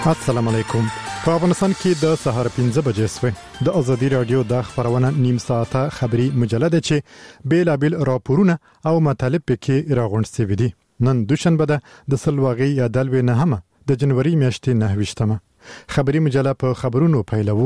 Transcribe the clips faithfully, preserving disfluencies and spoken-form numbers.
السلام علیکم. په افغانستان کې د سهار پنځه بجې سوې د ازادي رادیو د خبرونه نیم ساعته خبری مجله ده چې بیلابل راپورونه او مطالب پکې راغونډ شوي دي. نن دوشنبه ده د سلواغي یا دلوي نه هم د جنوري میاشتې نه ویشتمه خبری مجله په خبرونو پیلوو.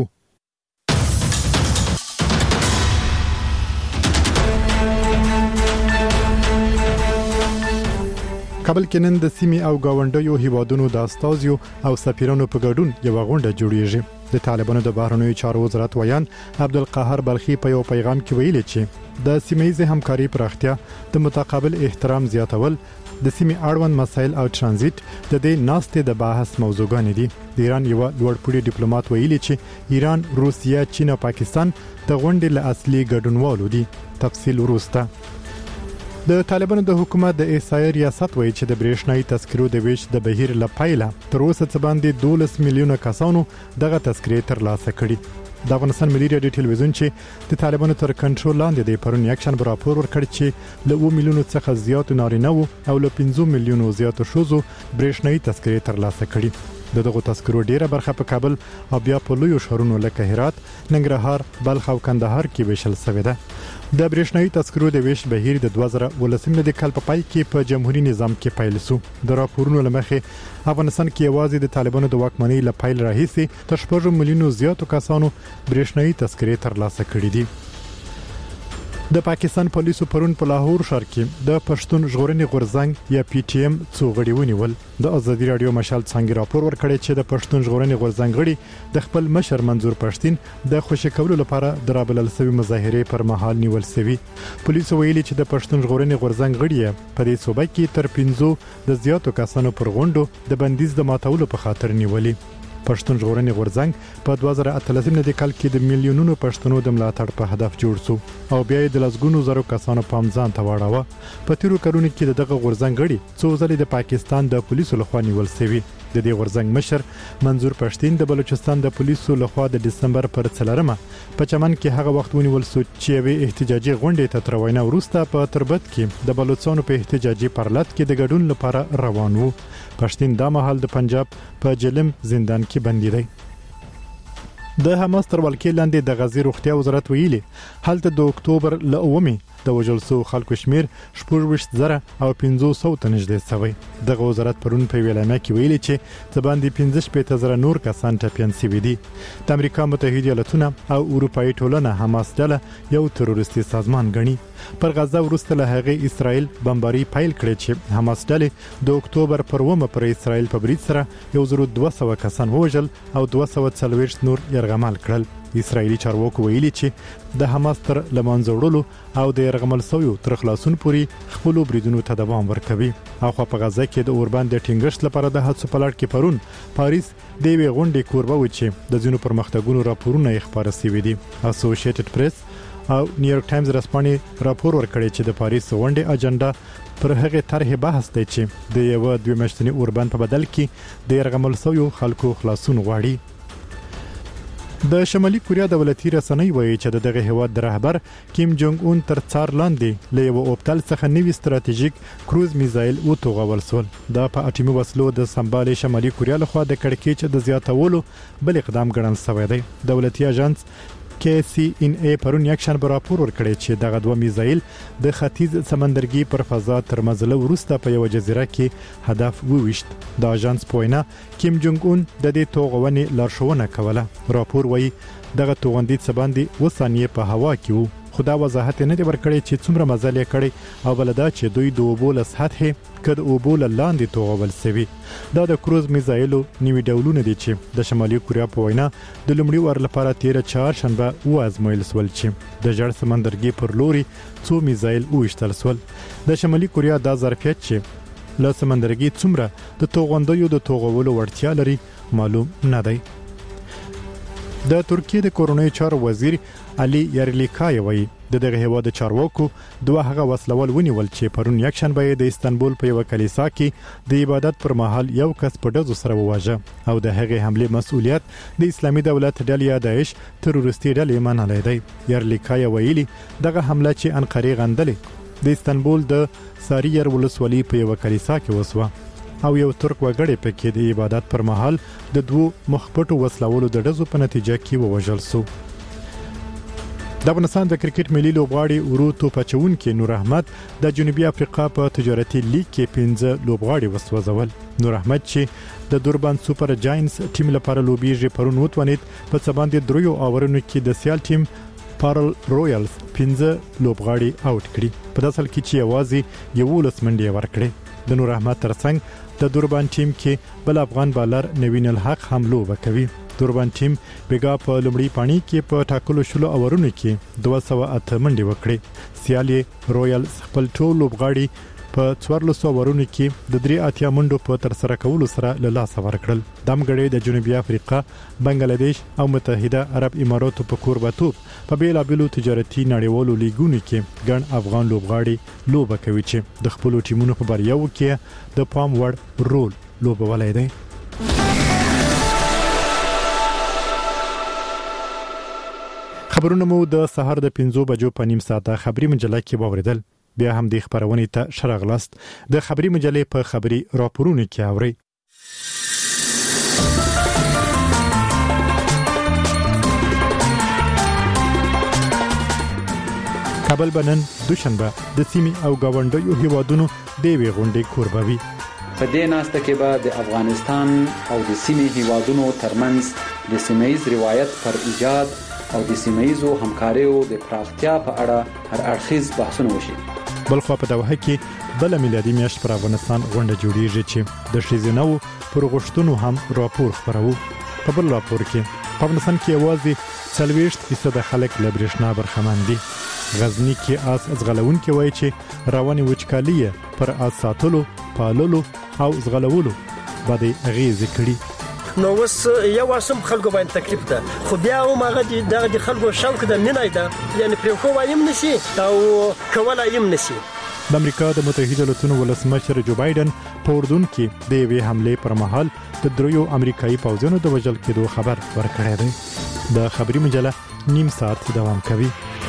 کابل کې نن د سیمې او گاونډیو هیوادونو د استازیو او سفیرانو په ګډون یو غونډه جوړیږي. د طالبانو د بهرنیو چارو وزارت ویان عبدالقاهر بلخي په یو پیغام کې ویلي چې د سیمه‌ییزې همکاري پراختیا، د متقابل احترام زیاتول، د سیمې اړوند مسایل او ترانزیت د دې ناستې د بحث موضوعګان دي. د ایران یو لوړپوړي ډیپلوماټ ویلي چې ایران، روسیه، چین او پاکستان د غونډې له اصلي ګډونوالو دي. تفصیل وروسته. د طالبانو د حکومت د احصایې ریاست وایي چې د برېښنايي تذکرو د ویش د بهیر لپاره تر اوسه څه باندې دولس میلیونه کسانو دغه تذکرې ترلاسه کړي. د افغانستان ملي رادیو ټلویزیون چې د طالبانو تر کنټرول لاندې دی پرون یکشن راپور ورکړ چې له اوه میلیونو څخه زیات نارینه او له پنځه میلیونو زیات ښځو برېښنايي تذکرې ترلاسه کړي. د دغه تذکرو ډیره برخه په کابل او بیا په لویو ښارونو لکه هرات، ننګرهار، بلخ او کندهار کې ویشل شوې ده. د برېښنايي تذکرو د ویش بهیر د دوه زره ولسم د کال په پای کې په جمهوریت نظام کې پیل شو. د راپورونو لمخې افغانستان کې یوازې د طالبانو د واکمنۍ له پیل راهیسې تر شپږ میلیونو زیاتو کسانو برېښنايي تذکرې ترلاسه کړې دي. د پاکستان پولیسو پرون په لاهور ښار کې د پښتون ژغورنې غورځنګ یا پی ټی ایم څو غړي ونیول. د ازادي رادیو مشال څنګه راپور ورکړی چې د پښتون ژغورنې غورځنګ غړي د خپل مشر منظور پښتين د خوشی کولو لپاره د رابلل سوي مظاهره پر مهال نیول سوي. پولیسو ویلي چې د پښتون ژغورنې غورځنګ غړي په دې صوبه کې تر پنځو د زیاتو کسانو پر غونډو د بندیز د ماتولو په خاطر نیولي. پښتون ژغورنې غورځنګ په دوه زره اتلسم د کال کې د میلیونونو پښتنو د ملاتړ په هدف جوړ شو او بیا د لسګونو زرو کسانو پام ځان ته واړاوه. په تیرو کلونو کې دغه غورځنګ غړي څو ځلې د پاکستان د پولیسو لخوا نیول شوي. د دې غورځنګ مشر منظور پښتين د بلوچستان د پولیسو لخوا د دسمبر پر څلورمه په چمن کې هغه وخت ونیول شو چې یوې احتجاجي غونډې ته تر وینا وروسته په تربت کې د بلوچستان په احتجاجي پرلط کې د ګډون لپاره روان وو. پښتين د مهال د پنجاب په جلم زندان کې بندي دی. د حماس تر ولکې لاندې د غزې روغتیا وزارت ویلي هلته د اکتوبر ل اومه د وژل شو خلکو شمیر شپږ ویشت زره او پنځه سوه ته نږدې شوی. دغه وزارت پرون په ویلامه کې ویلي چې څه باندې پنځه شپېته زره نور کسان ټپیان شوي دي. د امریکا متحده ایالاتونه او اروپایي ټولنه حماس ډله یو تروریستي سازمان ګڼي. پر غزه وروسته له هغې اسرائیل بمباري پیل کړې چې حماس ډلې د اکتوبر پر اوومه پر اسرائیل په برید سره یو زر دوه سوه کسان ووژل او دوه سوه څلوېښت نور یرغمل کړل. اسرائیلي چارواکو ویلي چې د حماس تر لمانځه وړلو او د یرغمل شویو تر خلاصون پورې خپلو بریدونو ته دوام ورکوي. اخوا په غزه کې د اوربان د ټینګښت لپاره د هڅو په لړ کې پرون پاریس د یوې غونډې کوربه و چې د ځینو پرمختګونو راپورونه یې خپاره شوي دي. اسوسییټډ پریس او نیویارک ټایمز رسپانې راپور ورکړی چې د پاریس غونډې اجنډا پر هغه طرح بحث دی چې د یو دوه میاشتنی اوربان په بدل کې د یرغمل شویو خلکو خلاصون غواړي. د شمالي کوریا دولتي رسنۍ وایي چې دغه هیواد د رهبر کیم جونګ اون تر څار لاندې له یو اوبتل څخه نوي ستراتیژیک کروز میزایل وتوغول سول. دا په اټومي وسلو د سمبالي شمالي کوریا لخوا د کړکېچ د زیاتولو بل اقدام ګڼل شوی دی. دولتي اژانس کې سی ان ای پرون یکشن راپور ورکړی چې دغه دوه میزایل د ختیځ سمندرګي پر فضا تر مزله وروسته په یو جزیره کې هدف وویشت. د اژانس پوینا کیم جونګ اون د دې توغونې لارښوونه کوله. راپور وایي دغه توغندې څه باندې و ثانیې په هوا کې وو، خو دا وضاحت نه دی ورکړی چې څومره مزل یې کړی او بلدا چې دوی د اوبو له سطحې کد اوبو له لاندې توغول شوي. دا د کروز میزایلو نوي ډولونه دي چې د شمالي کوریا په وینا د لومړي وار لپاره تیر چهارشنبه وازمویل شول چې د ژړ سمندرګي پر لوري څو میزایل وشتل شول. د شمالي کوریا دا ظرفیت چې له سمندرګي څومره د توغندیو د توغولو وړتیا لري معلوم نه دی. د ترکیه د کورونای چارو وزیر علي یارلیکای وایي د دغه هیواد چارواکو دوه هغه وسلوال ونیول چې پرون یکشنبه د استانبول په یو کلیسا کې د عبادت پر مهال یو کس په ډزو سره وواژه او د هغې حمله مسؤلیت د اسلامي دولت ډلې داعش تروریستي ډلې منلې دی. یارلیکای ویلي دغه حمله چې انقره غندلې د استانبول د ساریر ولسوالۍ په یو کلیسا کې وسوه. او یو ترک وګړی پکې د عبادت پر مهال د دوه مخپټو وسلوالو د ډزو په نتیجه کې ووژل شو. د افغانستان د کرکټ ملي لوبغاړي ورو توپ اچونکي نور احمد د جنوبي افریقا په تجارتي لیګ کې پنځه لوبغاړي وسوځول. نور احمد چې د دوربان سوپر جاینټس ټیم لپاره لوبیږي پرون وتونید په څه باندې دریو اورونو کې د سیال ټیم پارل رویالز پنځه لوبغاړي اوټ کړي. په داسې حال کې چې یوازې یولس منډې ورکړي. د نور احمد ترڅنګ د دوربان ټیم کې بل افغان بالر نوین الحق هم لوبه کوي. دوربان ټیم بیګا په لومړی پانی کې په ټاکلو شلو اورونو کې دوه سوه اته منډې وکړي. سیالي رویال خپل ټول لوبغاړي په څوارلس اورونو کې د درې اتیا منډو په تر سره کولو سره له لاسه ورکړل. دمګړې د جنوبي افریقا، بنگلاديش او متحده عرب اماراتو په کوربتوب په بیلابیلو تجارتي نړیوالو لیګونو کې ګڼ افغان لوبغاړي لوبه کوي چې د خپل ټیمونو په بریاو کې د پام وړ رول لوبولای دی. خبرونه مو د سهار د پنځو بجو په نیم ساعته خبري مجله کې واوریدل. بیا هم د خبرونې ته شرغلاست د خبري مجلې په خبري راپورونو کې اوري. کابل بنن دوشنبه د سیمې او گاونډیو هیوادونو د وی غونډې کوربوي. په دې ناسته کې به د افغانستان او د سیمې هیوادونو ترمنځ د سیمه‌ایز روایت پر ایجاد او د سیمه‌ایزو همکاریو د پراختیا په اړه هر اړخیز بحثونه وشي. بلخو په دغه کې بل میلادي میاشت پر افغانستان غونډه جوړیږي چې د شیزنو پر غوښتنو هم راپور خبرو. په بل راپور کې په افغانستان کې یوازې څلوېښت فیصد خلک له برېښنا برخمن دي. غزنی کې آس ازغلون کې وایي چې رواني وچکالي پر آس ساتلو، پاللو او ازغلولو باندې اغیز کړي. نو وس یو واسم خلکو باندې تکلیف ده، خو بیا هم هغه د خلکو شوق د مینای ده، یعنی پر خو وایم نشي او کولا یم نشي. د امریکا د متحده ایالاتونو ولسمشر جو بایدن په اردن کې د وی حمله پر مهال د دریو امریکایي پوځونو د وژل کېدو خبر ورکړی دی. د خبري مجله نیم ساعت دوام کوي.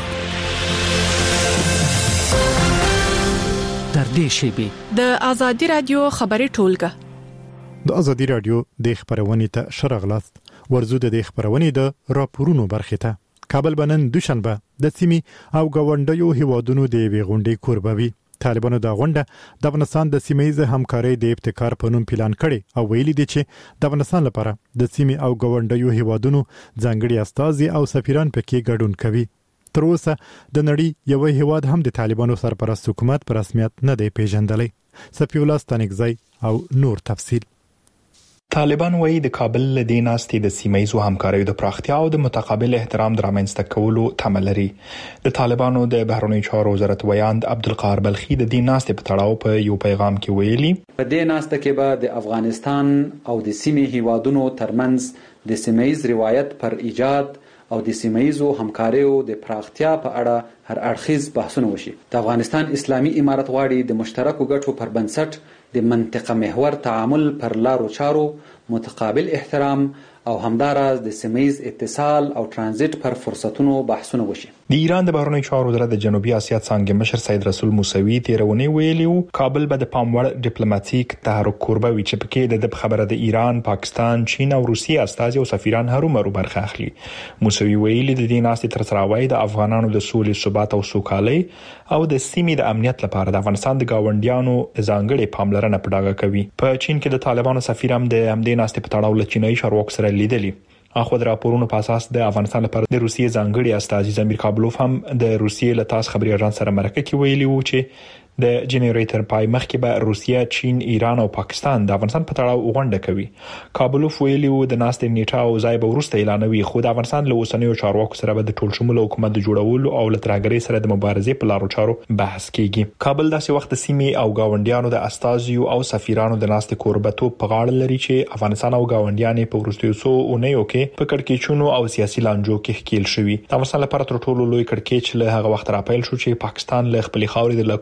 در دې شیبه د ازادي رادیو خبري ټولګه د ازادي رادیو د خبرونې ته شرغلاست. ورزو د خبرونې د راپورونو برخه ته کابل بنن دوشنبه د سیمې او گاونډیو هیوادونو د وی غونډې کوربوي. طالبانو دا غونډه د افغانستان د سیمه‌ایز همکارۍ د ابتکار په نوم پلان کړي او ویلي دي چې د افغانستان لپاره د سیمې او گاونډیو هیوادونو ځانګړي استازي او سفیران پکې ګډون کوي. تر اوسه د نړۍ یو هیواد هم د طالبانو سرپرست حکومت پر رسمیت نه دی پیژندلی. صفی الله ستانکزی او نور تفصیل. طالبان وایي د کابل له دې ناستې د سیمه‌ایزو همکاریو د پراختیا او د متقابل احترام د رامنځته کولو تمه لري. د طالبانو د بهرنیو چارو وزارت ویاند عبدالقاهر بلخي د دې ناستې په تړاو په یو پیغام کې ویلي په دې ناسته کې به د افغانستان او د سیمې هیوادونو ترمنځ د سیمه‌ایز روایت پر ایجاد او د سیمه‌ایزو همکاریو د پراختیا په اړه هر اړخیز بحثونه وشي. د افغانستان اسلامي امارت غواړي د مشترکو ګټو پر بنسټ د منطقه محور تعامل پر لارو چارو، متقابل احترام او همداراز د سیمه‌ایز اتصال او ترانزیت پر فرصتونو بحثونه وشي. د ایران د بهرنیو چارو وزارت د جنوبي اسیا څنګه مشر سید رسول موسوي تیرونی ویلیو کابل به د پاموړ ډیپلوماټیک تحرک کوربوي چې پکې د خبره د ایران، پاکستان، چین او روسیې استازي او سفیران هرومرو برخه اخلي. موسوي ویلي د دې ناستې تر سراوي د افغانانو د سولې، ثبات او سوکالۍ او د سیمې د امنیت لپاره د افغانستان د گاونډیانو ځانګړي پاملرنه په ډاګه کوي. په چین کې د طالبانو سفیر هم د همدې ناستې په تړاو له چینایي چارواکو سره لیدلی. اخو د راپورونو په اساس د افغانستان لپاره د روسیې ځانګړي استازي زمیر کابلوف هم د روسیې له تاس خبري اژانس سره مرکه کې ویلي وو چې د جنریټر پای مخکې به روسیه، چین، ایران او پاکستان د افغانستان په تړاو غونډه کوي. کابلوف ویلي وو د ناستې نیټه او ځای به ورسته اعلانوي، خو د افغانستان له اوسنیو چارواکو سره به د ټول شموله حکومت د جوړولو او له ترهګرۍ سره د مبارزې په لارو چارو بحث کیږي. کابل داسې وخت سیمې او گاونډیانو د استازیو او سفیرانو د ناستې کوربتوب په غاړه لري چې افغانستان او گاونډیان په وروستیو څو اونیو کې په کړکېچونو او سیاسي لانجو کې ښکیل شوي. د افغانستان لپاره تر ټولو لوی کړکېچ له هغه وخت راپیل شو چې پاکستان له خپل خاورې د لکونو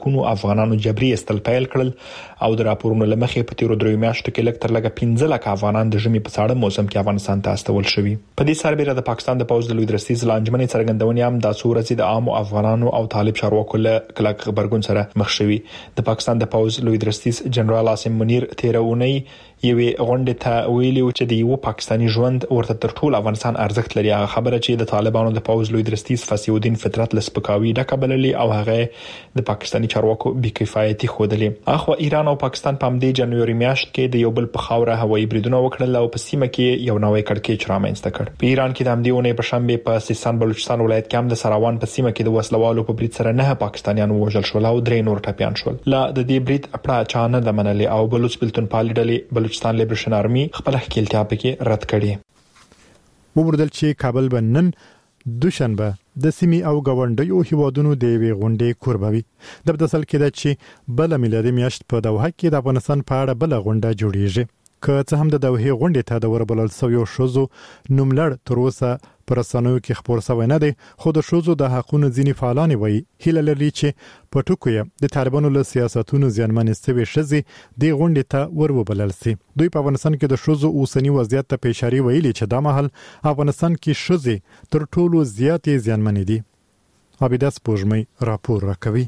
افغانانو جبري استل پیل کړل او د راپورونو لمخې په تیرو درې میاشتو کې لکه تر لګه پنځه لک افغانان د ژمي په ساړه موسم کې افغانستان ته استول شوي. په دې سربېره د پاکستان د پوز د لوی درستیز لانجمنې څرګندونې هم د څورزي د عام افغانانو او طالب چارواکو له کلک خبرګون سره مخ شوي. د پاکستان د پوز لوی درستیز جنرال عاصم منیر تیرونی یوې غونډې ته ویلي چې د یو پاکستاني ژوند ورته تر ټولو افغانستان ارزښت لري. هغه خبره چې د طالبانو د پوز لوی درستیز فسیودین فطرت لسپکاوي ډکه بللې او هغه د پاکستاني چارواکو بې خودلې. اخو ایران او پاکستان په همدې جنوري میاشت کې د یو بل په خاوره هوایي بریدونه وکړل او په سیمه کې یو نوې کړکېچ رامنځته کړ. په ایران کې د همدې ونې په شنبه په سیستان بلوچستان ولایت کې هم د سراوان په سیمه کې د وسلوالو په برید سره نه پاکستانیان وژل شول او درې نور ټپيان شول. لا د دې برید په چانه د منلې او بلوچ بلتون پالي ډلې بلوچستان لیبریشن آرمي خپل خپلتیا پکې رد کړي. وبردل چې کابل بنن دوشنبه د سیمې او غونډیو هیوادونو د وی غونډې کوربوي. د بدسل کې د چې بل میلادي میاشت په دوحه کې د افغانستان په اړه بل غونډه جوړیږي. که څه هم د دوحه غونډې ته د وربلل سویو شوزو نوملړ تر اوسه پر رسنیو کې خبر شوی نه دی، خو د شوزو د حقونو ځینی فعالان وایي هیله لري چې په ټکو یې د طالبانو له سیاستونو زیانمنې سوي شزي د غونډې ته وربلل سي. دوی په افغانستان کې د شوزو اوسنی وضعیت ته پېښاري ویلي چې دا مهال افغانستان کې شزي تر ټولو زیاتې زیانمنې دي. عابده سپوږمۍ راپور راکوي.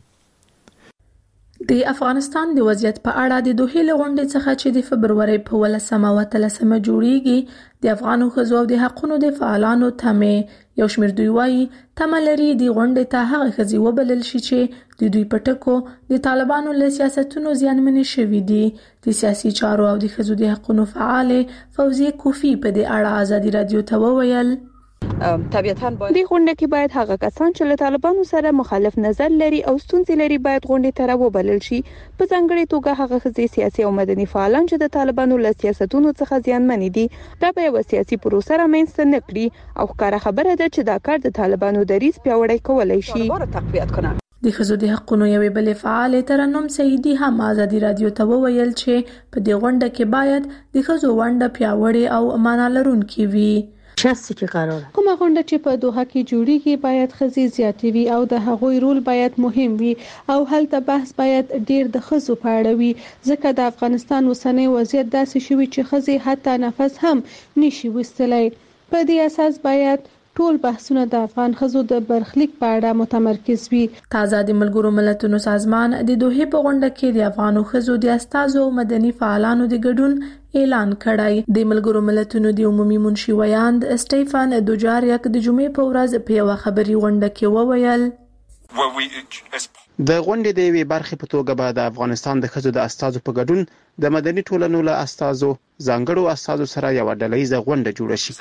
د افغانستان د وضعیت په اړه د دوحې له غونډې څخه چې د فبرورۍ په ولسمه او اتلسمه جوړیږي د افغانو ښځو او د حقونو د فعالانو تمه یو شمېر دوی وایي تمه لري د غونډې ته هغه ښځې وبلل شي چې د دوی په ټکو د طالبانو له سیاستونو زیانمنې شوي دي. د سیاسي چارو او د ښځو د حقونو فعالې فوزیه کوفی په دې اړه ازادي رادیو ته وویل طبيعتاً باید د غونډې کې باید هغه کسان چې له طالبانو سره مخالف نظر لري او ستونزې لري باید غونډې ته راوبلل شي. په ځانګړي توګه هغه ښځې سیاسي او مدني فعالان چې د طالبانو له سیاستونو څخه زیانمن دي دا به یو سیاسي پروسه رامنځته نه کړي او ښکاره خبره ده چې دا کار د طالبانو دریځ پیاوړی کولای شي. د ښځو د حقونو یوې بلې فعالې ترنم سعیدي هم ازادي رادیو ته وویل چې په دې غونډه کې باید د ښځو ونډه پیاوړې او معنا لرونکې وي. شخصي کې قرار کومه غونډه چې په دوحه کې جوړیږي باید ښځې زیاتې وي او د هغوی رول باید مهم وي او هلته بحث باید ډیر د ښځو په اړه وي ځکه د افغانستان اوسنی وضعیت داسې شوی چې ښځې حتی نفس هم نشي وستلای. په دې اساس باید ټول بحثونه د افغان ښځو د برخلیک په اړه متمرکز وي. تازه د ملګرو ملتونو سازمان د دوحې په غونډه کې د افغانو ښځو د استازو او مدني فعالانو د ګډون اعلان کړی. د ملګرو ملتونو د عمومي منشي ویاند سټيفن دوجاریک د جمعې په ورځ په یو خبري غونډه کې وویل د غونډې د یوې برخې په توګه به د افغانستان د ښځو د استازو په ګډون د مدني ټولنو له استازو ځانګړو استازو سره یو ډلهیزه غونډه جوړه شي.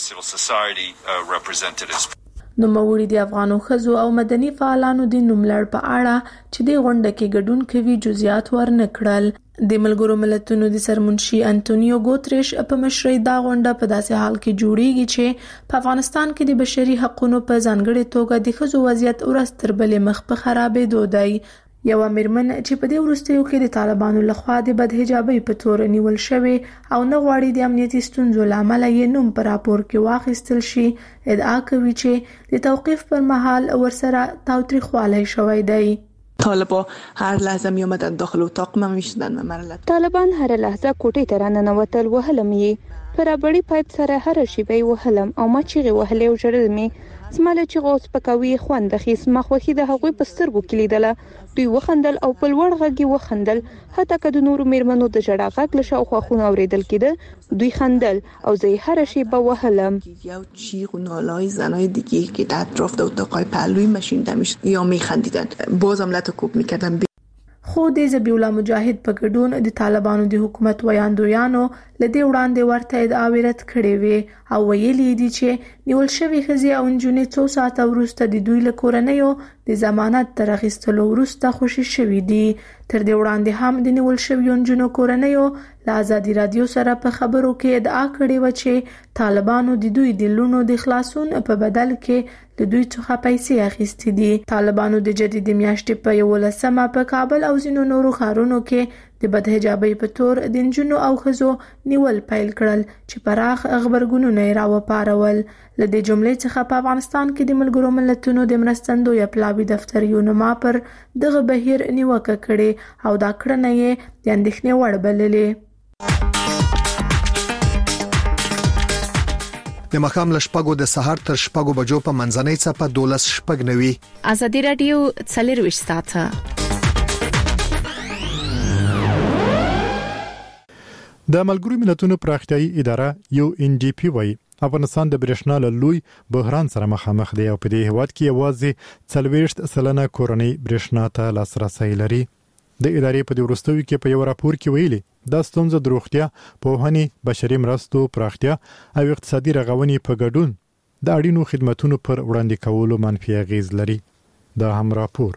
نوموړي د افغانو ښځو او مدني فعالانو د نوملړ په اړه چې د غونډه کې ګډون کوي جزئیات ورنه کړل. د ملګرو ملتونو د سرمنشي انټونیو ګوتریش په مشرۍ دا غونډه په داسې حال کې جوړیږي چې په افغانستان کې د بشري حقوقو په ځانګړي توګه د ښځو وضعیت ورځ تر بلې مخ په خرابېدو دی. یو میرمن چې په دې وروستیو کې د طالبانو لخوا د بدحجابۍ په تور نیول شوی او نه غواړي د امنیتي ستونزو لامل یې نوم په راپور کې واخیستل شي ادعا کوي چې د توقیف پر مهال ورسره تاوتریخوالی شوی دی. طالبان هر لحظه می اومدن داخل اتاق من میشدن و مرا طالبان هر لحظه کوټې ته راننوتل وهلم یې پر بړی پایپ سره هر شی به وهلم او ما چیغې وهلې او ژړل می زماله چې غوس پکوي خوند خیس مخوخي د هغوی په سترګو کې لیدله دوی وخندل او په لوړ غږ وخندل حتی که د نورو میرمنو د ژړا غږ له شاوخوا خونه اوریدل کېده دوی خندل او زه هر شی به وهلم. یو چیغ و نالای زنای دیگه که در اطراف د اتاقای پهلوی ماشین دمیش یا میخندیدن بازم لتکوب میکردن. خو د ذبیح الله مجاهد په ګډون د طالبانو د حکومت ویاندویانو لدې وړاندې ورته ادعاوې رد کړې وې او ویلي دي چې نیول شوی ښځې او نجونې څو ساعته وروسته د دوی له کورنیو د ضمانت تر اخیستلو وروسته خوشي شوي دي. تر دې وړاندې هم د نیول شویو نجونو کورنیو له ازادي رادیو سره په خبرو کې ادعا کړې وه چې طالبانو د دوی د لونو د خلاصون په بدل کې د دوی څخه پیسې اخیستې دي. طالبانو د جدید میاشتې په یولسمه په کابل او ځینو نورو ښارونو کې د بدحجابۍ په تور د نجونو او ښځو نیول پیل کړل چې پراخ خبرګونونه یې راوپارول. له دې جملې څخه په افغانستان کې د ملګرو ملتونو د مرستندوی پلاوي دفتر یونما پر دغه بهیر نیوکه کړې او دا کړنه یې د اندېښنې وړ بللې. د مخام لشپګو د سحر تر شپګو بجو په منځنۍ څپه دولس شپګ نوي. ازادي رادیو څلرويش ساعته. د ملګرو ملتونو پراختیايي اداره یو ان ډي پی وايي افغانستان د برېښنا له لوی بحران سره مخامخ دی او په دې هیواد کې یوازې څلوېښت سلنه کورنۍ برېښنا ته لاسرسي لري. د ادارې په وروستیو کې په یو راپور کې ویلي دا ستونزه د روغتیا، پوهنې، بشري مرستو پراختیا او اقتصادي رغونې په ګډون د اړینو خدماتو پر وړاندې کولو منفي اغیز لري. دا هم راپور.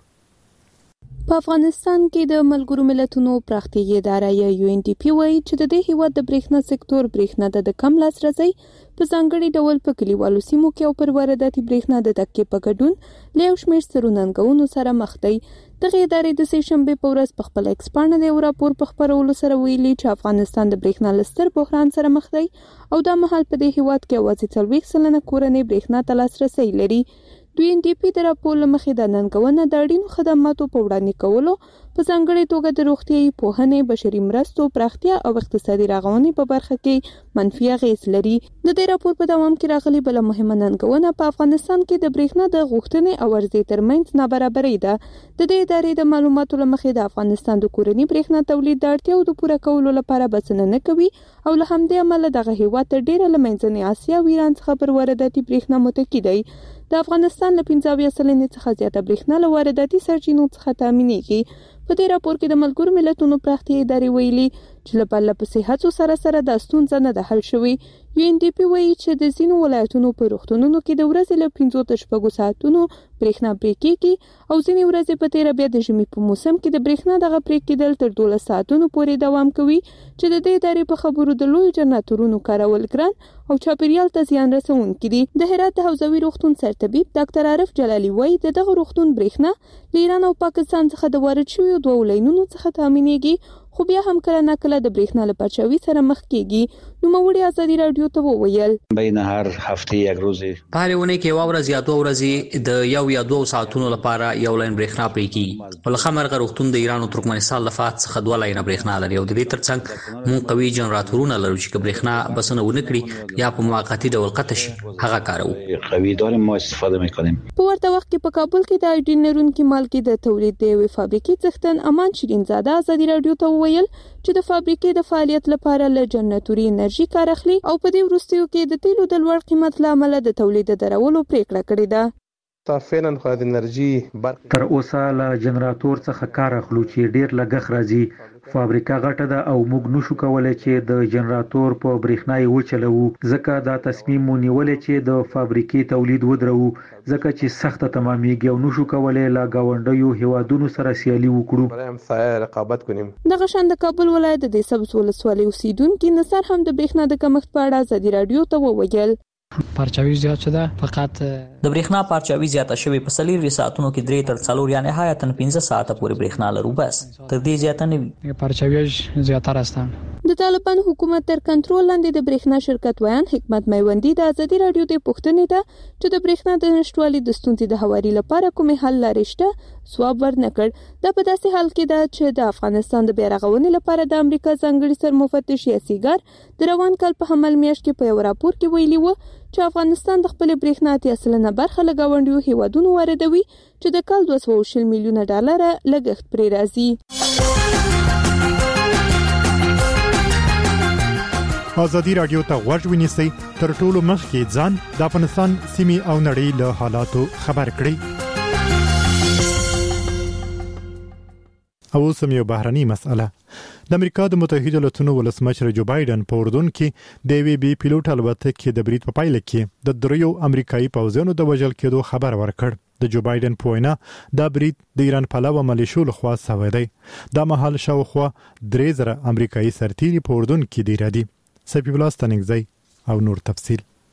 په افغانستان کې د ملګرو ملتونو پراختیايي اداره یا یو ان ډي پی وايي چې د دې هیواد د برېښنا سکتور برېښنا د کم لاسرسي په ځانګړي ډول په کلیوالو سیمو کې او پر وارداتي برېښنا د تکې په ګډون له یو شمېر ستروننګونو سره مخ دی. دغه ادارې د سې شنبې په ورځ په خپل ایکس پاڼه د یو راپور په خپرولو سره ویلي چې افغانستان د برېښنا له ستر بحران سره مخ دی او دا مهال په دې هیواد کې یوازې څلوېښت سلنه کورنۍ برېښنا ته لاسرسي لري. دوی ان ډي پی د راپور له مخې د ننګونه د اړینو خدماتو په وړاندې کولو په ځانګړي توګه د روغتیايي، پوهنې، بشري مرستو پراختیا او اقتصادي رغونې په برخه کې منفي اغیز لري. د دې راپور په دوام کې راغلي بل مهمه ننګونه په افغانستان کې د برېښنا د غوښتنې او عرضې ترمنځ نابرابري ده. د دې ادارې د معلوماتو له مخې د افغانستان د کورنۍ برېښنا تولید د اړتیاو د پوره کولو لپاره بسنه نه کوي او له همدې امله دغه هیواد ته ډیره له منځنۍ اسیا او ایران څخه پر وارداتي برېښنا متکی دی. د افغانستان له پنځه اویا سلنې څخه زیاته برېښنا له وارداتي سرچینو څخه تامینېږي. په دې راپور کې د ملګرو ملتونو پراختیايي ادارې ویلي چې له پرله پسې هڅو سره سره دا ستونزه نه ده حل شوې. یو ان ډي پی وایي چې د ځینو ولایتونو په روغتونونو کې د ورځې له پنځو تر شپږو ساعتونو برېښنا پرې کېږي او ځینې ورځې په تېره بیا د ژمي په موسم کې د برېښنا دغه پرې کېدل تر دولس ساعتونو پورې دوام کوي چې د دې ادارې په خبرو د لویو جنراتورونو کارول ګران او چاپیریال ته زیان رسونکي دي. د هرات د حوزوي روغتون سرطبیب ډاکټر عارف جلالي وایي د دغه روغتون برېښنا له ایران او پاکستان څخه د وارد شویو دوه لاینونو څخه تامینېږي خو بیا هم کله نه کله د برېښنا له پرچاوي سره مخ کېږي. نوموړي ازادي رادیو ته وویل بین هر هفته یک روزي په هر ونې کې یو ورځ یا دوه ورځې د یو یا دوه ساعتونو لپاره یو لاین برېښنا پرې کېږي. ولخمرغه روغتون د ایران او ترکمنستان له فات څخه دوه لاین برېښنا لري او د دې ترڅنګ مون قوي جنراتورونه لرو چې برېښنا بسنه ونه کړي یا په موقتی ډول قطع شي هغه کارو قوي داریم ما استفاده میکنیم. په ورته وخت کې په کابل کې د ایډین لرونکي مالکي د تولید د یوې فابریکې څښتن امان شیرین زاده ازادي رادیو ته وویل چې د فابریکې د فعالیت لپاره له جنراتوري انرژي کار اخلي او په دې وروستیو کې د تیلو د لوړ قیمت له امله د تولید درولو پریکړه کړې ده. فعلا خو د انرژي تر اوسه له جنراتور څخه کار اخلو چې ډیر لګښ راځي. فابریکه غټه ده او موږ نشو کولای چې د جنراتور په برېښنا یې وچلوو ځکه دا تصمیم مو نیولې چې د فابریکې تولید ودرو ځکه چې سخته تمامېږي او نشو کولای لا گاونډیو هیوادونو سره سیالي وکړو. رقابت کنیم. دغه شان د کابل ولایت د سبز ولسوالۍ اوسیدونکو نصر هم د برېښنا د کمښت په اړه ازادي رادیو ته وویل پرچاوي زیات شوه فقط د برېښنا پرچاوي زیاته شوې په څلور ساعتونو کې درې تر څلور یا نهایتاً پنځه ساعته پورې برېښنا لرو بس تر دې زیاته نه وي. پرچاوي زیاته راستم. د طالبان حکومت تر کنټرول لاندې د برېښنا شرکت ویان حکمت میوندی د ازادي رادیو د پوښتنې ته چې د برېښنا د نشټوالي د ستونزې د هواري لپاره کومې حل لارې شته ځواب ورنکړ. دا په داسې حال کې ده چې د افغانستان د بیارغونې لپاره د امریکا ځانګړي سرمفتش یاسیګار د روان کال په حمل میاشت کې په یو راپور کې ویلي و چې افغانستان د خپل برېښنا اتیا سلنه برخه له ګاونډیو هیوادونو واردوي چې د کال دوه سوه او شل میلیونه ډالر لګښت پرې راځي. ازادي رادیو ته غوږ ونیسئ تر ټولو مخکې ځان د افغانستان سیمې او نړۍ له حالاتو خبر کړئ. او سم یو بهرني مسأله د امریکا د متحده ایالاتونو ولسمشر جو بایدن په اردن کې د وی بي پیلوټ الوتکې د برید په پایله کې د دریو امریکایي پوځیانو د وژل کېدو خبر ورکړ. د جو بایدن په وینا دا برید د ایران پلوه ملیشو لخوا شوی دی. دا مهال شاوخوا درې زره امریکایي سرتیري په اردن کې دی را دي. سپیب الله ستنګزی او نور تفصیل.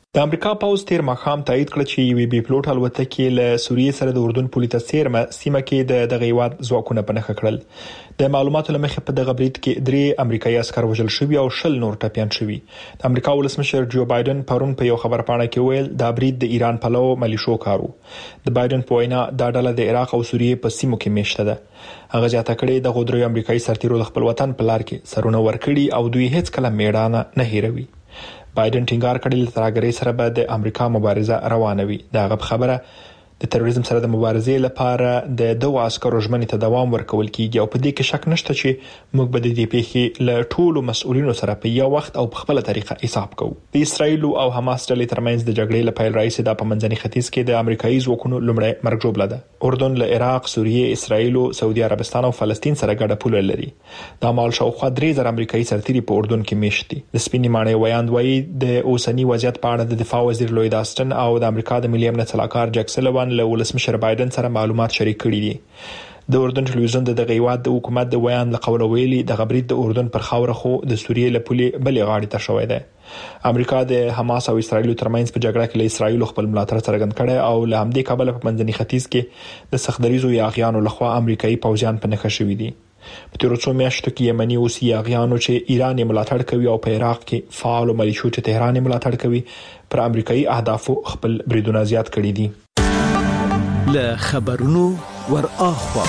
د امریکا پوز تیر مخام تایید کړ چې یو بي پلوټ الوتکې له سوریې سره د اردن پولې ته سیرمه سیمه کې د دغه هیواد ځواکونه پنهخه کړل. د معلوماتو لمخې په دغه برید کې درې امریکایي عسكر وژل شوي او شل نور ټپيان شوي. د امریکا ولسمشر جو بایدن پرون په یو خبرپاڼه کې ویل دا برید د ایران پلو ملیشو کارو. د بایدن په وینا دا ډله د عراق او سوریې په سیمو کې میشته ده. هغه ځاته کړي د غوډري امریکایي سرتیرو د خپل وطن په لار کې سرونه ورکړي او دوی هیڅ کله میړانه نه هیروي. بایدن ټینګار کړی چې ترګری سره به د امریکا مبارزه روانه وي. دا غو خبره د تروریزم سره د مبارزې لپاره د دوه عسکرو ژمنې ته دوام ورکول کیږي او په دې کې شک نشته چې موږ به د دې پیښې له ټولو مسؤلینو سره په یو وخت او په خپل طریقه حساب کوو. د اسرایل او حماس ډلې ترمنځ د جګړې لپاره رئیس د پمنځني ختیځ کې د امریکایي ځواکونو لومړی مرګ جوړه ده. اردن له عراق، سوریې، اسرایل، سعودي عربستان او فلسطین سره ګډه پوله لري. د مال شاوخوا درې زره امریکایي سرتیري په اردن کې میشت دي. د سپینې ماڼۍ ویاند وایي د اوسنی وضعیت په اړه د دفاع وزیر لوید آستن او د امریکا د ملي امنیت سلاکار جک سلیوان له ولسمشر بایدن سره معلومات شریک کړي دي. د اردن ټلویزیون د دغه هیواد د حکومت د ویان له قوله ویلي د غبرید د اردن پر خاوره خو د سوریې له پولې بلې غاړې ته شوې ده. امریکا د حماس او اسرایل ترمنځ په جګړه کې له اسرایل خپل ملاتړ څرګند کړي او له همدې کابل په منځني ختیځ کې د سختدریزو یاغیانو لخوا امریکایي پوځیان په نښه شوي دي. په تیر څو میاشتو کې یمني اوسي یاغیانو چې ایران یې ملاتړ کوي او په عراق کې فعال ملیشو چې تهران یې ملاتړ کوي پر امریکایي اهدافو خپل بریدونه زیات کړي دي. له خبرونو ور اخوا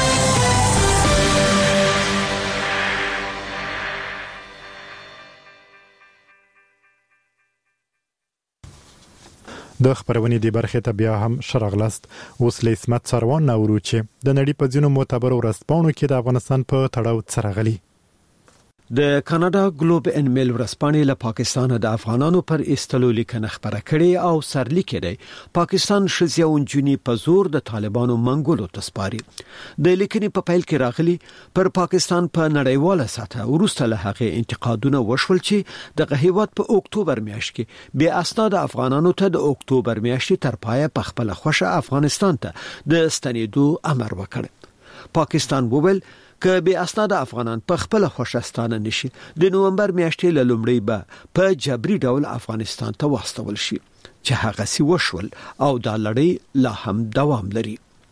د خبرونې دی برخه ته بیا هم شرغلست. اوس له اسمت سروان نورو چې د نړۍ په ځینو معتبرو ورځپاڼو کې د افغانستان په تړاو سرغلي. د کاناډا ګلوب ان میل ورځپاڼې له پاکستان د افغانانو پر استلو لیکنه خبره کړې او سرلیک کړي پاکستان شزیا اونجونی په زور د طالبانو منګولو تسپاري. د لیکنې په پیل کې راغلي پر پاکستان په نړیواله سطح ورسته له هغه انتقادونه وشول چې د هیواد په اکتوبر میاشت کې بیا اسناد افغانانو ته د اکتوبر میاشتې تر پایه په خپل خوښه افغانستان ته د ستنېدو امر وکړ. پاکستان وویل که به اسناد افغانان په خپل خوشستانه نشي د نومبر میاشتې له لومړی به په جبري ډول افغانستان ته واستول شي چې هغه سی وشول او دا لړۍ لا هم دوام لري.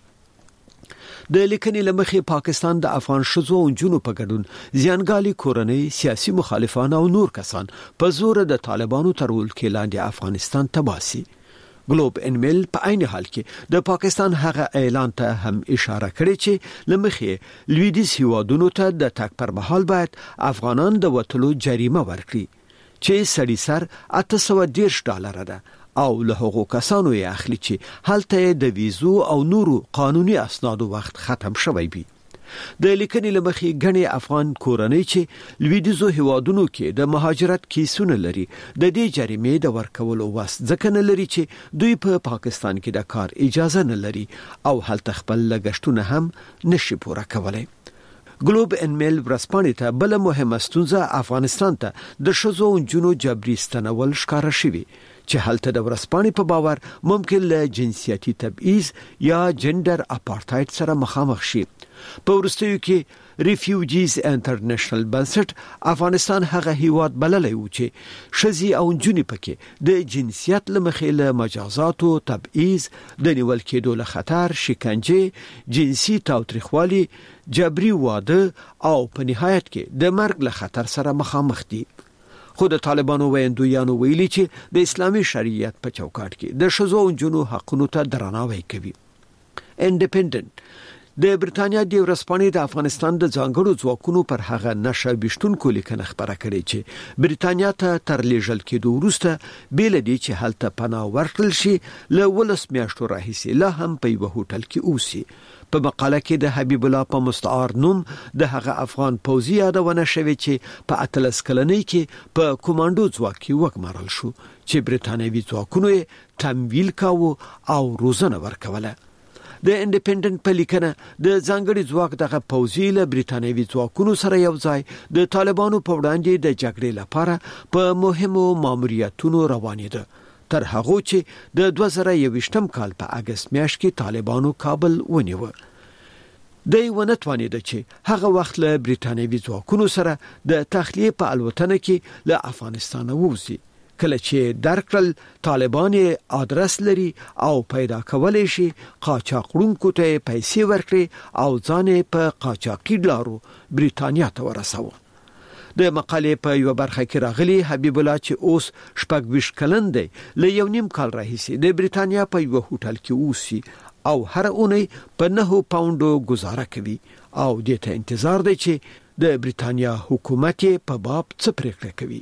د لیکنې لمخې پاکستان د افغان شذو او جنو په ګډون زیانګالي کورنۍ سیاسي مخالفان او نور کسان په زور د طالبانو تر ولکې لاندې افغانستان ته باسي. ګلوب ان میل په عین حال کې د پاکستان هغه اعلان ته هم اشاره کړې چې لمخې لویدیز هیوادونو ته د تک پر مهال باید افغانان د وټلو جریمه ورکړي چې سړي سر اته سوه دېرش ډالر ده او له هغو کسانو یې اخلي چې هلته د ویزو او نورو قانوني اسنادو وخت ختم شوی وي. د لیکنې لمخې غني افغان کورنۍ چې لویدیزو هیوادونو کې د مهاجرت کیسونه لري د دې جریمې د ورکولو واس ځکه نه لري چې دوی په پا پاکستان کې د کار اجازه نه لري او هلته خپل لګښتونه هم نشي پوره کولای. ګلوب ان میل ورځپاڼې ته بل مهمه ستونزه افغانستان ته د شذو او جنو جبري ستنول ښکارا شوی چې هلته د ورځپاڼې په باور ممکن له جنسیتي تبعیض یا جندر اپارټایډ سره مخامخ شي. په ورستیو کې ریفیوجیز انټرنیشنل بنسټ افغانستان هغه هیواد بللی و چې شذي او جنې پکې د جنسیت لمخې له مجازاتو، تبعیض، د نیول کېدو له خطر، شکنجه، جنسي تاوتریخوالي، جبري واده او په نهایت کې د مرګ له خطر سره مخامخ دي. خو د طالبانو ویندویانو ویلي چې د اسلامي شریعت په چوکاټ کې د شذو او جنو حقونو ته درناوی کوي. انډیپندنت د برتانیا د ورځپاڼې د افغانستان د ځانګړو ځواکونو پر هغه نشه بشتونکو لیکنه خبره کړې چې برتانیا ته تر لیږل کېدو وروسته بیل دي چې هلته پناه ورکړل شي له ولس میاشتو راهیسې لا هم په یو هوټل کې اوسي. په مقاله کې د حبیب الله په مستعار نوم د هغه افغان پوځي یادونه شوې چې په اتلس کلنۍ کې په کومانډو ځواک کې وګمارل شو چې برتانیوي ځواکونو یې تمویل کاوه او روزنه ورکوله. د انډیپندنت په لیکنه د ځانګړي ځواک دغه پوځي له برتانیوي ځواکونو سره یو ځای د طالبانو په وړاندې د جګړې لپاره په مهمو ماموریتونو روانېده تر هغه چې د دوه زره یوویشتم کال په اگست میاشت کې طالبانو کابل ونیو. د ونه توانید چې هغه وخت له برتانیوي ځواکونو سره د تخلیه په الوتنه کې له افغانستان ووزي کله چې درکل طالبان آدرس لري او پیدا کولای شي قاچاقونکو ته پیسې ورکړي او ځان په قاچاقي لارو بریتانیا ته ورسوي. د مقالې په یو برخه کې راغلي حبیب الله چې اوس شپږ ویشت کلن دی له یو نیم کال راهیسې د بریتانیا په یو هوټل کې اوسي او هر اونۍ په نهه پاونډو گزاره کوي او د ته انتظار دی چې د بریتانیا حکومت په باب څه پریکړه کوي.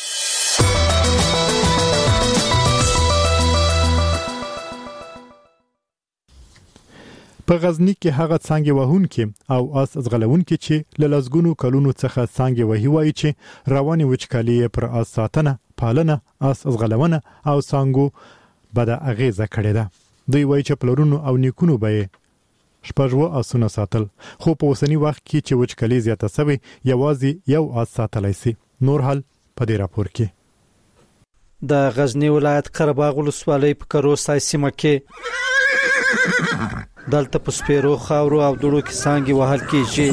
په غزنی کې هغه څنګه وهون کې او اس ازغلون کې چې للزګونو کلونو څخه څنګه وهي وای چې رواني وچکالي پر اس ساتنه پالنه اس ازغلونه او څنګه بد اغیزه کړې ده. دوی وای چې پلرونو او نیکونو به شپږو اسونه ساتل، خو په اوسنی وخت کې چې وچکالي زیاته شوه یوازې یو اس ساتلای شي. نور حل په دې راپور کې د غزنی ولایت قرهباغ ولسوالۍ په کروسای سیمه کې دلته په سپیرو خاورو او دړو کې څنګه وهل کېږي.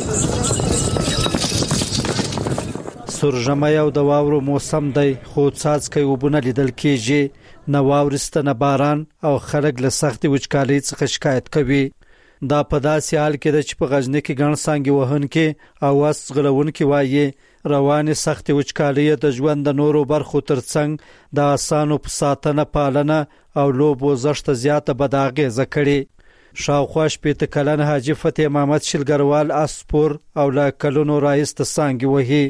سورژمه او د واورو موسم دی خو څاڅکي وبونه لیدل کېږي، نه واورسته نه باران او خلک له سختي وچکالۍ څخه شکایت کوي. دا په داسې حال کې د چې په غزنی کې ګڼ څنګه وهن کې او واس غلون کې وایي رواني سختي وچکالۍ د ژوند د نورو برخو ترڅنګ د اسانو په ساتنه پالنه او لوبو زشت زیاته بداغه زکړي. شاوخوا شپېته کلن حاجی فتح محمد شلګروال اسپور او لا کلونو رئیس ته څنګه وهي.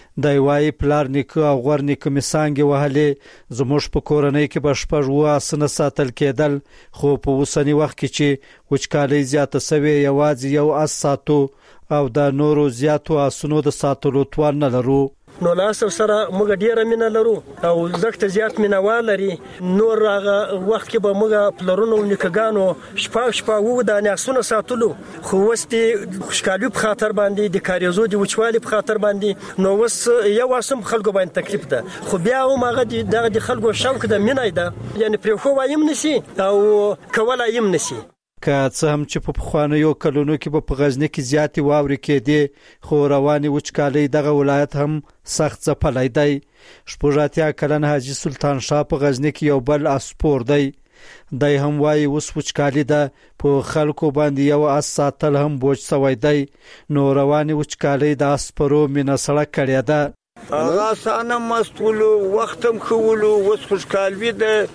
د وای پلار نیکه او غور نیکه میسانګه وهلې زموږ په کورنۍ کې بشپړ و اسنه ساتل کېدل، خو په وسنی وخت کې چې وچکالۍ زیاته سوي یوازې یو اس ساتو او د نورو زیاتو اسونو د ساتلو توان نه لرو. نو لاس سره موږ ډیره مینه لرو او زکه زیات مینوال لري. نور هغه وخت کې به موږ پلرونو نکګانو شپه شپه وو د ناسونو ساتلو، خو وستي خوشکالي په خاطر باندې د کاریزو د وچوالي په خاطر باندې نو وس یو اسم خلکو باندې تکلیف ده. خو بیا هم هغه د خلکو شوق د مینای ده، یعنی پر خو وایم نشي او کولا یم نشي. که څه هم چې په خوانیو کلونو کې په غزنی کې زیاتې واوري کېدې، خو رواني وچکالۍ دغه ولایت هم سخت ځپلای دی. شپږاتیا کلن حاجی سلطان شاه په غزنی کې یو بل اسپور دی. دای هم وایي اوس وچکالي ده، په خلکو باندې یو اس ساتل هم بوج سوی دی. نو رواني وچکالۍ د اسپرو مینه سړه کړې ده. هغه سانه مستولو وختم خولو وس خوشکالوي ده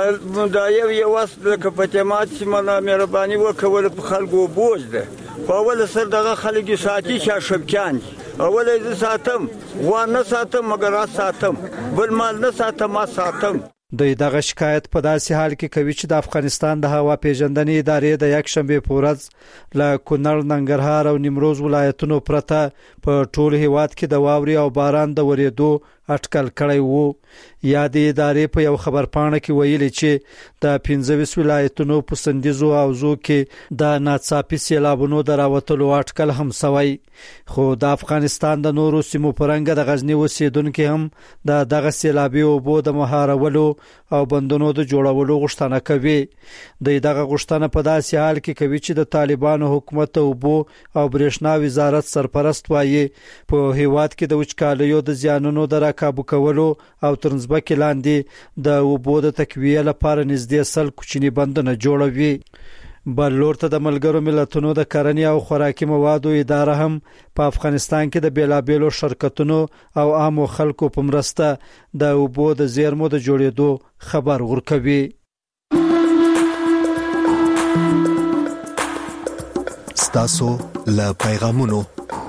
دا یو یو اس د کپټمات چې مله مهرباني وکول په خلکو بوج ده. په اول سر دغه خلک ساتي چې شبکان اول یې ساتم و نه ساتم مګر ساتم بل مال نه ساتم ما ساتم. دوی دغه شکایت په داسې حال کې کوي چې د افغانستان د هوا پیژندنې ادارې د یک شنبه په ورځ له کونړ، ننګرهار او نیمروز ولایتونو پرته په ټول هیواد کې د واوري او باران د ورېدو اټکل کړی وو. یا د ادارې په یو خبرپاڼه کې ویلي چې د پنځه ولایتونو په سندیزو او زو کې د ناڅاپي سیلابونو د راوتلو اټکل هم سوی. خو د افغانستان د نورو سیمو پرنګ د غزنی اوسیدونکو هم د دغه سیلابي اوبو د مهارولو او بندونو د جوړولو غوښتنه کوي. د دغه غوښتنه په داسې حال کې کوي چې د طالبانو حکومت اوبو او برېښنا وزارت سرپرست وایي په هیواد کې د وچکالیو د زیانونو د راکابو کولو او ترنځبکې لاندې د اوبو د تکویه لپاره نږدې سل کوچني بندونه جوړوي. بل لور ته د ملګرو ملتونو د کرنې او خوراکي موادو اداره هم په افغانستان کې د بیلابیلو شرکتونو او عامو خلکو په مرسته د اوبو د زیرمو د جوړېدو خبر ورکوي. ستاسو له پیغامونو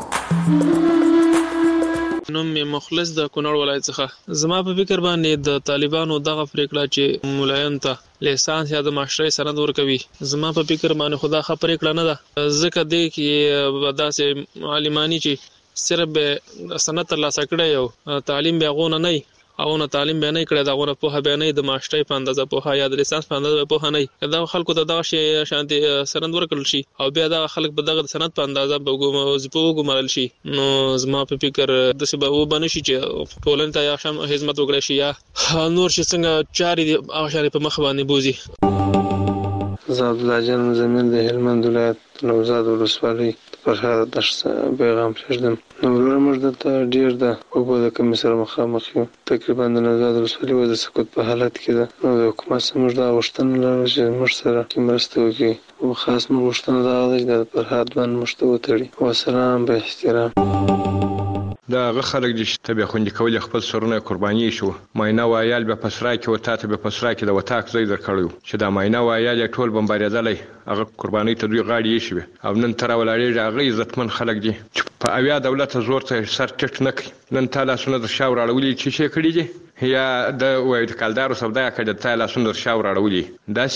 نوم می مخلص د کونړ ولایت څخه. زما په فکر باندې د طالبانو دغه پریکړه چې مولایان ته لیسانس یا د ماشټرۍ سند ورکوي، زما په فکر باندې خدا خبره پریکړه نه ده. ځکه دی کې داسې عالمانی چې صرف به سند ترلاسه کړی او تعلیم به غو نه او نه تعلیم به نه کړی، دا غو په به نه د ماشټرۍ په اندازه په یا د لیسانس په اندازه په نه دا خلکو ته دغه شی شانتي سند ورکړل شي او بیا دا خلک به دغه سند په اندازه به وګمارل شي. نو زما په فکر د سبا و بنشي چې ټولنه ته یا شم خدمت وکړي شي یا نور چې څنګه چاري او شاري په مخ باندې بوزي. زاد الله جان زمين د هلمند ولایت نوزاد ولسوالۍ پر هغه دشت پیغام پرېږدم. نو وروره موږ دلته ډیر د اوبو د کمی سره مخامخ یو. تقریبا د نوزاد ولسوالۍ وضع سقوط په حالت کې ده. نو د حکومت څخه موږ دا غوښتنه لرو چې موږ سره مرسته وکړي او خاص موږ غوښتنه دا ده چې د فرهاد باندې موږ ته وتړي. وسلام به احترام. دا هغه خلک دي چې تبه خوندې کول خپل سرونه قرباني شو. ماینه وایال به پسرا کې وتا ته به پسرا کې د وتاک ځای درکړیو چې دا ماینه وایال ټول بمباریدلې هغه قرباني ته دوی غاړي شي او نن تر ولړې هغه عزتمن خلک دي چې په اویا دولت زور ته سر ټټ نه کوي. نن تاله سونه د شاور اړولې چې شي کړی دي یا د وای د کالدارو سودا کړه د تاله سونه د شاور اړولې دا